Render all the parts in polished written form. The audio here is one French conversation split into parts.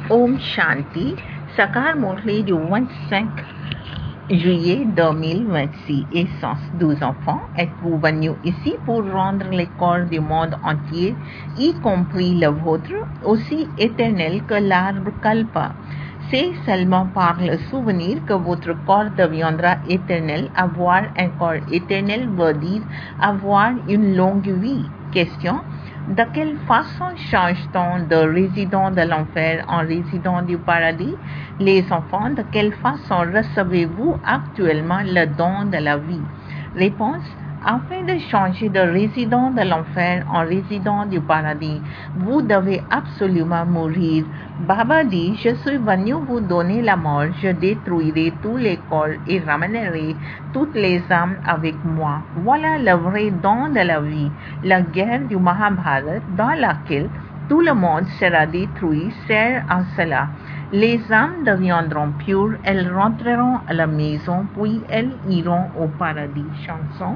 Om Shanti, Sakar Murli du 25 juillet 2026, Essence 12 enfants, êtes-vous venus ici pour rendre les corps du monde entier, y compris le vôtre, aussi éternel que l'arbre Kalpa? C'est seulement par le souvenir que votre corps deviendra éternel. Avoir un corps éternel veut dire avoir une longue vie. Question: de quelle façon change-t-on de résident de l'enfer en résident du paradis? Les enfants, de quelle façon recevez-vous actuellement le don de la vie? Réponse: afin de changer de résident de l'enfer en résident du paradis, vous devez absolument mourir. Baba dit: je suis venu vous donner la mort, je détruirai tous les corps et ramènerai toutes les âmes avec moi. Voilà le vrai don de la vie. La guerre du Mahabharat, dans laquelle tout le monde sera détruit, sert à cela. Les âmes deviendront pures, elles rentreront à la maison, puis elles iront au paradis. Chanson.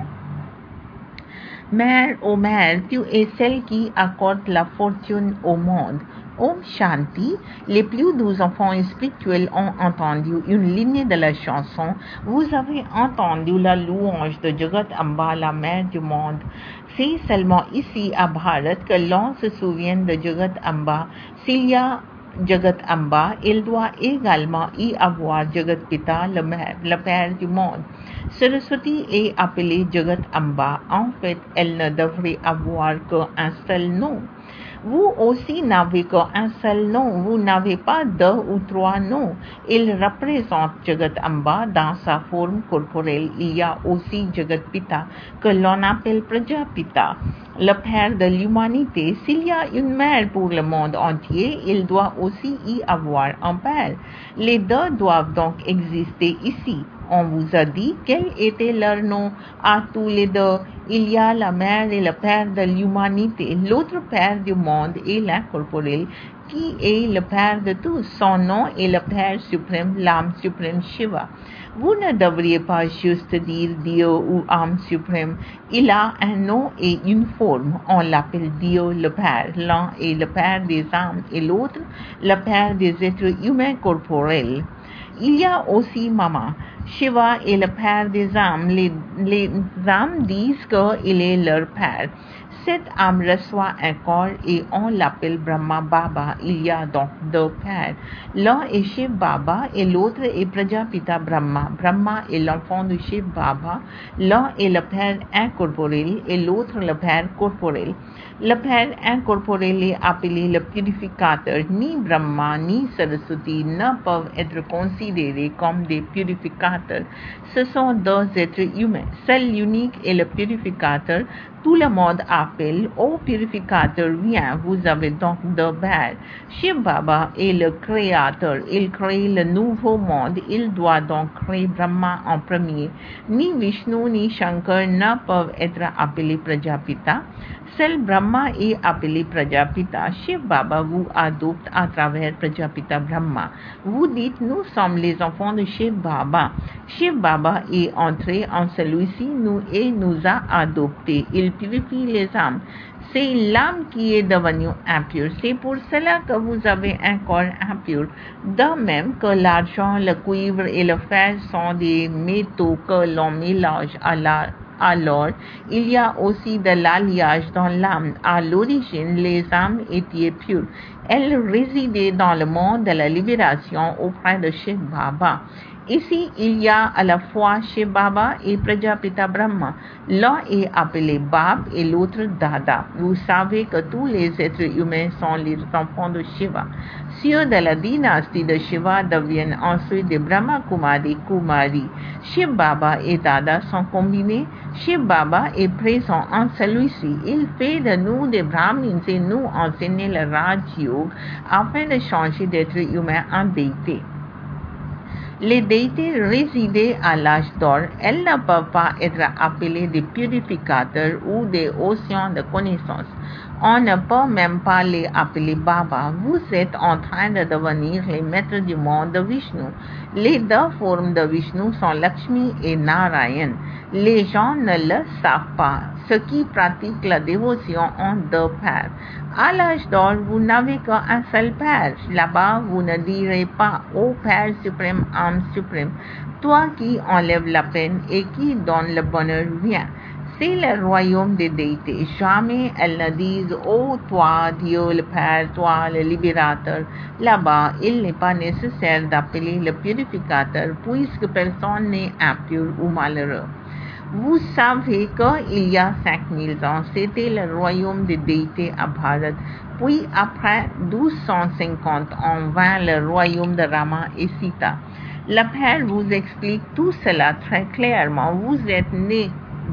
Mère, ô Mère, tu es celle qui accorde la fortune au monde. Om Shanti, les plus doux enfants spirituels ont entendu une ligne de la chanson. Vous avez entendu la louange de Jagat Amba, la mère du monde. C'est seulement ici à Bharat que l'on se souvient de Jagat Amba. S'il y a Jagat Amba, il doit également y avoir Jagat Pita, le Père du monde. Saraswati est appelée Jagat Amba. En fait, elle ne devrait avoir qu'un seul nom. Vous aussi n'avez qu'un seul nom, vous n'avez pas deux ou trois noms. Il représente Jagat Amba dans sa forme corporelle. Il y a aussi Jagat Pita, que l'on appelle Prajapita, le père de l'humanité. S'il y a une mère pour le monde entier, il doit aussi y avoir un père. Les deux doivent donc exister ici. On vous a dit quel était leur nom à tous les deux. Il y a la mère et le père de l'humanité. L'autre père du monde est l'incorporel, qui est le père de tous. Son nom est le Père suprême, l'âme suprême Shiva. Vous ne devriez pas juste dire Dieu ou âme suprême. Il a un nom et une forme. On l'appelle Dieu le Père. L'un est le Père des âmes et l'autre le Père des êtres humains corporels. Il y a aussi Mama. Shiva est le père des âmes. Les âmes disent qu'il est leur père. Cette âme reçoit un corps et on l'appelle Brahma Baba. Il y a donc deux pères. L'un est Shiv Baba et l'autre est Prajapita Brahma. Brahma est l'enfant de Shiv Baba. L'un est le père incorporel et l'autre le père corporel. Le père incorporel est appelé le purificateur. Ni Brahma ni Saraswati ne peuvent être considérés comme des purificateurs. Ce sont deux êtres humains. Seul l'unique est le purificateur. Tout le monde appelle: ô purificateur, viens. Vous avez donc deux pères. Shiv Baba est le créateur. Il crée le nouveau monde. Il doit donc créer Brahma en premier. Ni Vishnu ni Shankar ne peuvent être appelés Prajapita. Seul Brahma est appelé Prajapita. Shiv Baba vous adopte à travers Prajapita Brahma. Vous dites: nous sommes les enfants de Shiv Baba. Shiv Baba est entré en celui-ci et nous a adoptés. Il purifie les âmes. C'est l'âme qui est devenue impure. C'est pour cela que vous avez un corps impur. De même que l'argent, le cuivre et le fer sont des métaux que l'on mélange alors, il y a aussi de l'alliage dans l'âme. À l'origine, les âmes étaient pures. Elles résidaient dans le monde de la libération auprès de Shiv Baba. Ici, il y a à la fois Shiv Baba et Prajapita Brahma. L'un est appelé Bab et l'autre Dada. Vous savez que tous les êtres humains sont les enfants de Shiva. Ceux de la dynastie de Shiva deviennent ensuite des Brahma Kumari. Shiv Baba et Dada sont combinés. Shiv Baba est présent en celui-ci. Il fait de nous des Brahmins et nous enseigne le Raj Yoga afin de changer d'être humain en déité. Les déités résidaient à l'âge d'or. Elles ne peuvent pas être appelées des purificateurs ou des océans de connaissances. On ne peut même pas les appeler Baba. Vous êtes en train de devenir les maîtres du monde de Vishnu. Les deux formes de Vishnu sont Lakshmi et Narayan. Les gens ne le savent pas. Ceux qui pratiquent la dévotion ont deux pères. À l'âge d'or, vous n'avez qu'un seul père. Là-bas, vous ne direz pas « Ô Père suprême, âme suprême, toi qui enlèves la peine et qui donne le bonheur, viens ». C'est le royaume des déités. Jamais elles ne disent « Oh, toi, Dieu le Père, toi, le libérateur ». Là-bas, il n'est pas nécessaire d'appeler le purificateur puisque personne n'est impur ou malheureux. Vous savez qu'il y a 5000 ans, c'était le royaume des déités à Bharat. Puis après 1250 ans vint le royaume de Rama et Sita. Le Père vous explique tout cela très clairement. Vous êtes né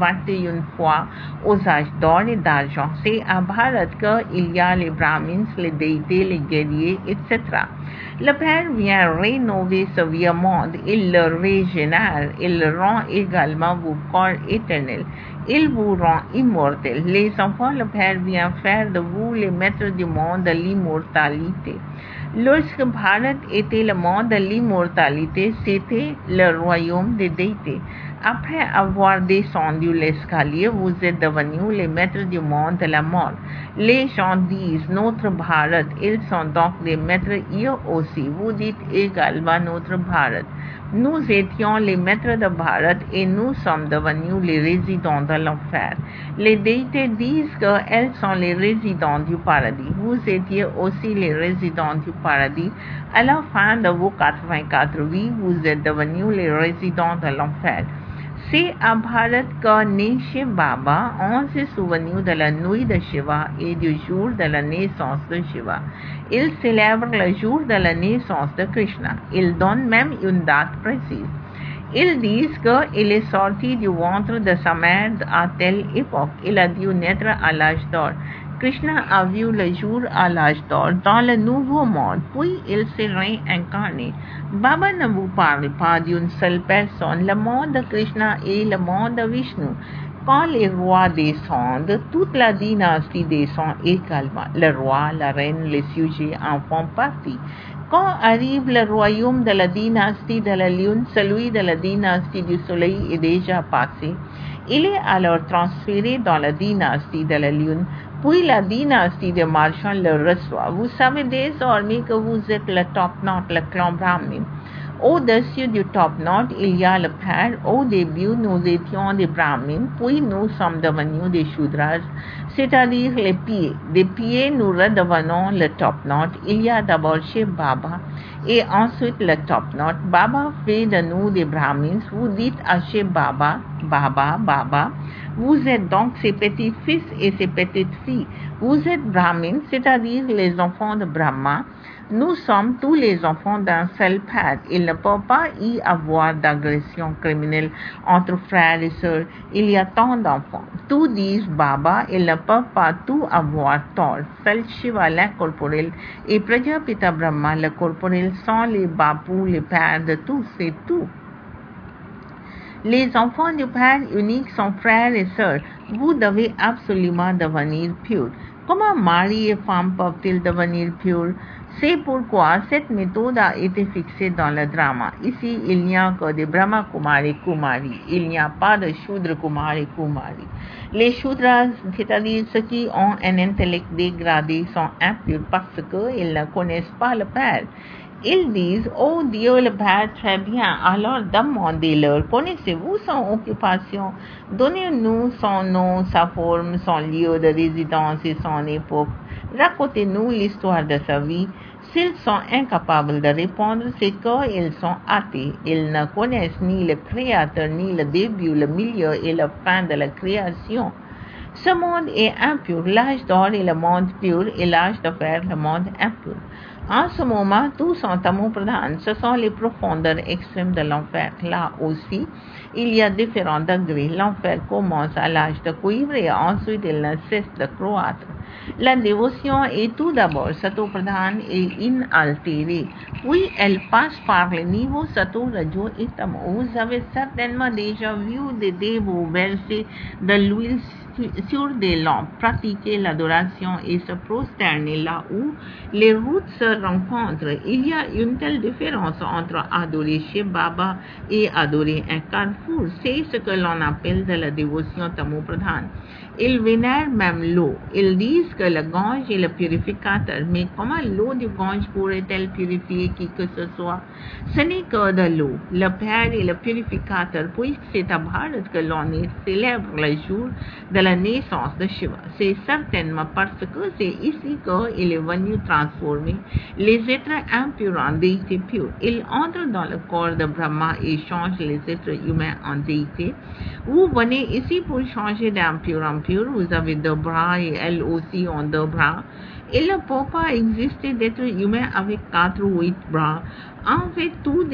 21 fois aux âges d'or et d'argent. C'est à Bharat qu'il y a les Brahmins, les déités, les guerriers, etc. Le Père vient rénover ce vieux monde, il le régénère, il rend également vos corps éternels, il vous rend immortels. Les enfants, le Père vient faire de vous les maîtres du monde de l'immortalité. Lorsque Bharat était le monde de l'immortalité, c'était le royaume des déités. Après avoir descendu l'escalier, vous êtes devenus les maîtres du monde de la mort. Les gens disent notre Bharat, ils sont donc des maîtres eux aussi. Vous dites également notre Bharat. Nous étions les maîtres de Bharat et nous sommes devenus les résidents de l'enfer. Les déités disent qu'elles sont les résidents du paradis. Vous étiez aussi les résidents du paradis. À la fin de vos 84 vies, vous êtes devenus les résidents de l'enfer. C'est à Bharat que naît Shiv Baba. On se souvenu de la nuit de Shiva et du jour de la naissance de Shiva. Il célèbre le jour de la naissance de Krishna. Il donne même une date précise. Ils disent qu'il est sorti du ventre de sa mère à telle époque. Il a dû naître à l'âge d'or. Krishna a vu le jour à l'âge d'or dans le nouveau monde, puis il s'est réincarné. Baba ne vous parle pas d'une seule personne. Le monde de Krishna et le monde de Vishnu. Quand les rois descendent, toute la dynastie descend également. Le roi, la reine, les sujets en font partie. Quand arrive le royaume de la dynastie de la lune, celui de la dynastie du soleil est déjà passé. Il est alors transféré dans la dynastie de la lune, puis la dynastie des marchands le reçoit. Vous savez désormais que vous êtes le top note, le clan Brahmin. Au-dessus du top note, il y a le Père. Au début, nous étions des Brahmins, puis nous sommes devenus des Shudras, c'est-à-dire les pieds. Des pieds, nous redevenons le top note. Il y a d'abord Shiv Baba et ensuite le top note. Baba fait de nous des Brahmins. Vous dites à Shiv Baba, Baba, Baba. Vous êtes donc ses petits-fils et ses petites-filles. Vous êtes Brahmins, c'est-à-dire les enfants de Brahma. Nous sommes tous les enfants d'un seul père. Il ne peut pas y avoir d'agression criminelle entre frères et sœurs. Il y a tant d'enfants. Tous disent Baba, ils ne peuvent pas tout avoir tort. Seul Shiva, l'incorporel, et Prajapita Brahma, le corporel, sont les Bapu, les pères de tous, c'est tout. Les enfants du Père unique sont frères et sœurs. Vous devez absolument devenir purs. Comment mari et femme peuvent-ils devenir purs? C'est pourquoi cette méthode a été fixée dans le drama. Ici, il n'y a que des Brahma Kumar et Kumari. Il n'y a pas de Shudra Kumar et Kumari. Les Shudras, c'est-à-dire ceux qui ont un intellect dégradé, sont impurs parce qu'ils ne connaissent pas le Père. Ils disent, oh Dieu le Père, très bien, alors demandez-leur, connaissez-vous son occupation? Donnez-nous son nom, sa forme, son lieu de résidence et son époque. Racontez-nous l'histoire de sa vie. S'ils sont incapables de répondre, c'est qu'ils sont athées. Ils ne connaissent ni le Créateur, ni le début, le milieu et la fin de la création. Ce monde est impur. L'âge d'or est le monde pur et l'âge de fer, le monde impur. En ce moment, tous sont tamopradhan. Ce sont les profondeurs extrêmes de l'enfer. Là aussi, il y a différents degrés. L'enfer commence à l'âge de cuivre et ensuite il ne cesse de croître. La dévotion est tout d'abord sato-pradhan et inaltérée, puis elle passe par les niveaux sato, rajo et tamo. Vous avez certainement déjà vu des dévots verser de l'huile sur des lampes, pratiquer l'adoration et se prosterner là où les routes se rencontrent. Il y a une telle différence entre adorer Shiv Baba et adorer un carrefour. C'est ce que l'on appelle de la dévotion tamo-pradhan. Ils vénèrent même l'eau. Ils disent que le Gange est le purificateur. Mais comment l'eau du Gange pourrait-elle purifier qui que ce soit? Ce n'est que de l'eau. Le Père est le purificateur, puisque c'est à Bharat que l'on célèbre le jour de la naissance de Shiva. C'est certainement parce que c'est ici qu'il est venu transformer les êtres impurs en déités pures. Il entre dans le corps de Brahma et change les êtres humains en déités. Vous venez ici pour changer d'impur en pur. Vous avez deux bras et elles aussi ont deux bras. Il ne peut pas exister d'être humain avec 4 ou 8 bras. En fait,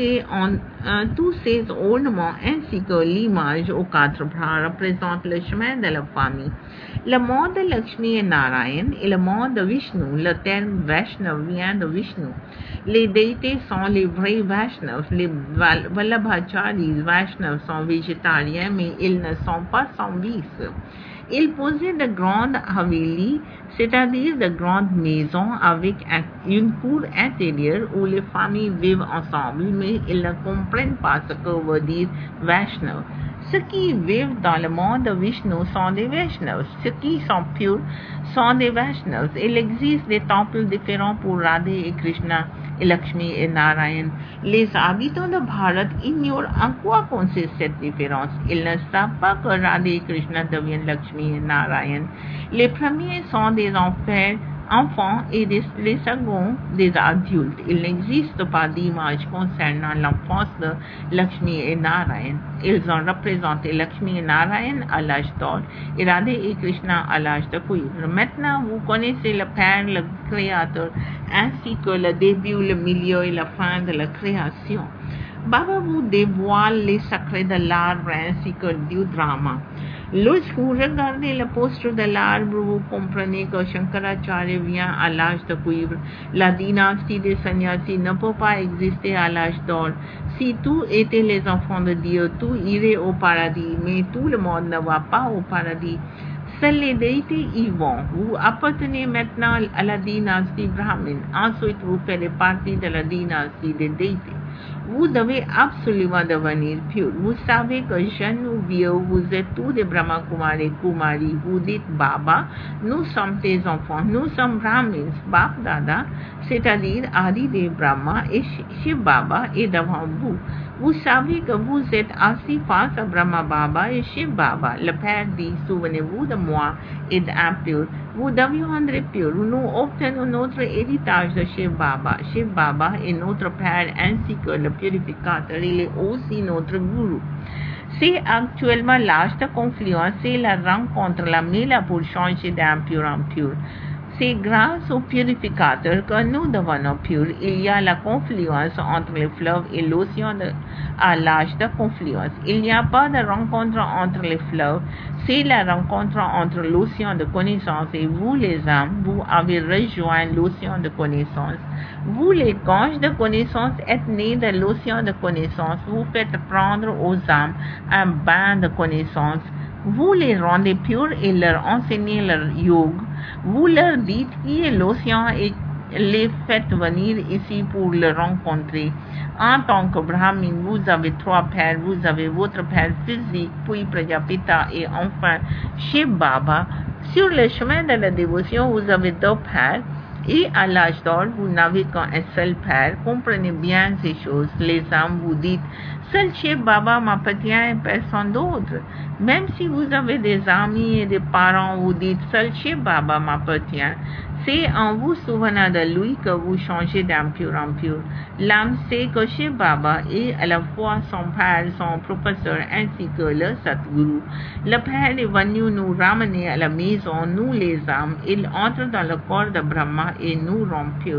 tous ces ornements ainsi que l'image aux 4 bras représentent le chemin de la famille. Le monde de Lakshmi et Narayan et le monde de Vishnu. Le terme Vaishnav vient de Vishnu. Les déités sont les vrais Vaishnavs. Les Vallabhacharis Vaishnavs sont végétariens, mais ils ne sont pas sans vice. Ils possèdent de grandes havelis, c'est-à-dire de grandes maisons avec une cour intérieure où les familles vivent ensemble, mais ils ne comprennent pas ce que veut dire Vaishnav. Ceux qui vivent dans le monde de Vishnu sont des Vaishnavs. Ceux qui sont purs sont des Vaishnavs. Il existe des temples différents pour Radha et Krishna et Lakshmi et Narayan. Les habitants de Bharat ignorent en quoi consiste cette différence. Ils ne savent pas que Radha et Krishna deviennent Lakshmi et Narayan. Les premiers sont des enfants et les seconds des adultes. Il n'existe pas d'image concernant l'enfance de Lakshmi et Narayan. Ils ont représenté Lakshmi et Narayan à l'âge d'or et Radha et Krishna à l'âge de cuivre. Maintenant, vous connaissez le Père, le Créateur, ainsi que le début, le milieu et la fin de la création. Baba vous dévoile les secrets de l'arbre ainsi que du drama. Lorsque vous regardez le posture de l'arbre, vous comprenez que Shankaracharya vient à l'âge de cuivre. La dynastie des sannyasis ne peut pas exister à l'âge d'or. Si tous étaient les enfants de Dieu, tout irait au paradis, mais tout le monde ne va pas au paradis. Seuls les déités y vont. Vous appartenez maintenant à la dynastie brahmine. Ensuite, vous ferez partie de la dynastie des déités. Vous devez absolument devenir pur. Vous savez que jeunes ou vieux, vous êtes tous des Brahma Kumar et Kumari. Vous dites Baba, nous sommes tes enfants, nous sommes Brahmins, Bap Dada, c'est-à-dire Adi Dev Brahma et Shiv Baba est devant vous. Vous savez que vous êtes assis face à Brahma Baba et Shiv Baba. Le Père dit, souvenez-vous de moi et d'impur. Vous deviendrez pur. Nous obtenons notre héritage de Shiv Baba. Shiv Baba est notre Père ainsi que le purificateur. Il est aussi notre Guru. C'est actuellement l'âge de confluence et la rencontre, la mêla pour changer d'impur en pur. C'est grâce au purificateur que nous devenons purs. Il y a la confluence entre les fleuves et l'océan à l'âge de confluence. Il n'y a pas de rencontre entre les fleuves. C'est la rencontre entre l'océan de connaissance et vous les âmes. Vous avez rejoint l'océan de connaissance. Vous les ganges de connaissance êtes nés de l'océan de connaissance. Vous faites prendre aux âmes un bain de connaissance. Vous les rendez purs et leur enseignez leur yoga. Vous leur dites qui est l'océan et les faites venir ici pour le rencontrer. En tant que brahmin, vous avez 3 pères. Vous avez votre père physique, puis Prajapita et enfin Shiv Baba. Sur le chemin de la dévotion, vous avez 2 pères. Et à l'âge d'or, vous n'avez qu'un seul père. Comprenez bien ces choses. Les âmes vous dites, seul Shiv Baba m'appartient et personne d'autre. Même si vous avez des amis et des parents, vous dites, seul Shiv Baba m'appartient. C'est en vous souvenant de lui que vous changez d'impur en pur. L'âme sait que Shiv Baba est à la fois son père, son professeur ainsi que le Satguru. Le Père est venu nous ramener à la maison, nous les âmes. Il entre dans le corps de Brahma et nous rend purs.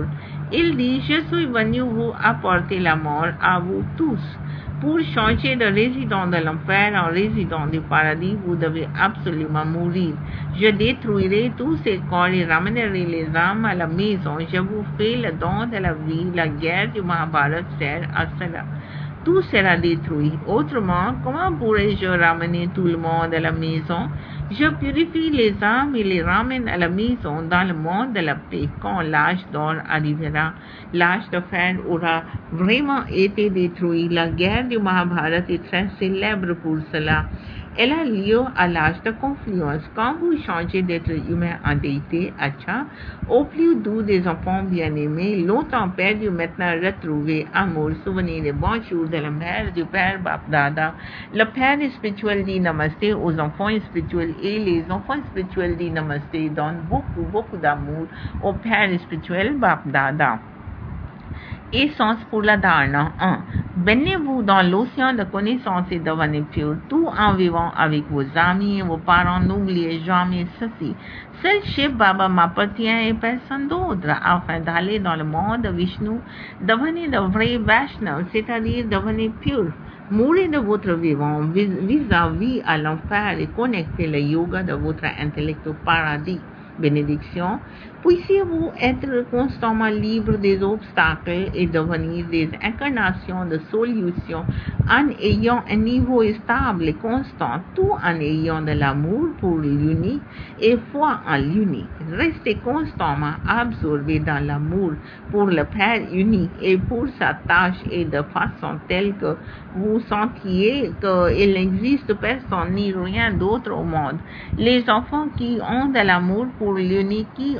Il dit, je suis venu vous apporter la mort à vous tous. Pour changer de résident de l'enfer en résident du paradis, vous devez absolument mourir. Je détruirai tous ces corps et ramènerai les âmes à la maison. Je vous fais le don de la vie. La guerre du Mahabharat sert à cela. Tout sera détruit. Autrement, comment pourrais-je ramener tout le monde à la maison? Je purifie les âmes et les ramène à la maison dans le monde de la paix. Quand l'âge d'or arrivera, l'âge de fer aura vraiment été détruit. La guerre du Mahabharat est très célèbre pour cela. Elle a lieu à l'âge de confluence. Quand vous changez d'être humain en déité, Acha, au plus doux des enfants bien-aimés, longtemps perdus, maintenant retrouvés, amour, souvenir et bonjour de la mère du père Bapdada. Le père spirituel dit namasté aux enfants spirituels et les enfants spirituels disent namasté, donnent beaucoup d'amour au père spirituel Bapdada. Essence pour la dharana 1. Baignez-vous dans l'océan de connaissance et devenez pur, tout en vivant avec vos amis et vos parents. N'oubliez jamais ceci. Seul Shiv Baba m'appartient et personne d'autre. Afin d'aller dans le monde de Vishnu, devenez de vrais Vaishnavas, c'est-à-dire devenez pur. Mourrez de votre vivant vis-à-vis à l'enfer et connectez le yoga de votre intellect au paradis. Bénédiction. Puissiez-vous être constamment libre des obstacles et devenir des incarnations de solutions en ayant un niveau stable et constant, tout en ayant de l'amour pour l'unique et foi en l'unique. Restez constamment absorbé dans l'amour pour le Père unique et pour sa tâche et de façon telle que vous sentiez qu'il n'existe personne ni rien d'autre au monde. Les enfants qui ont de l'amour pour l'unique, qui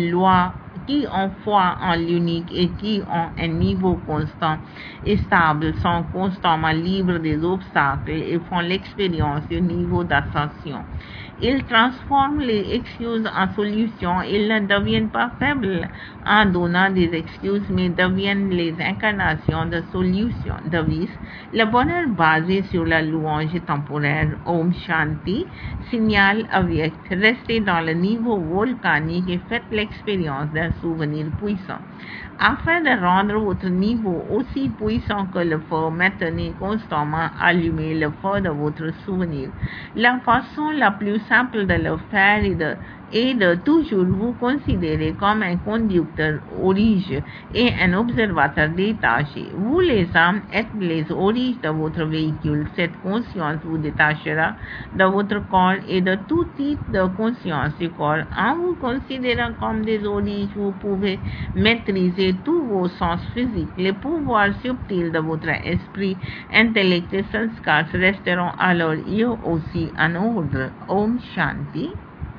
ont foi en l'unique et qui ont un niveau constant et stable sont constamment libres des obstacles et font l'expérience du niveau d'ascension. Ils transforment les excuses en solutions. Ils ne deviennent pas faibles en donnant des excuses, mais deviennent les incarnations de solutions. Devise, le bonheur basé sur la louange temporaire. Om Shanti, signal avyekt. Restez dans le niveau volcanique et faites l'expérience d'un souvenir puissant. Afin de rendre votre niveau aussi puissant que le feu, maintenez constamment allumé le feu de votre souvenir. La façon la plus simple de le faire est de toujours vous considérer comme un conducteur orige et un observateur détaché. Vous les âmes êtes les origes de votre véhicule. Cette conscience vous détachera de votre corps et de tout type de conscience du corps. En vous considérant comme des origes, vous pouvez maîtriser tous vos sens physiques. Les pouvoirs subtils de votre esprit, intellect et sanskars resteront alors eux aussi en ordre. Om Shanti.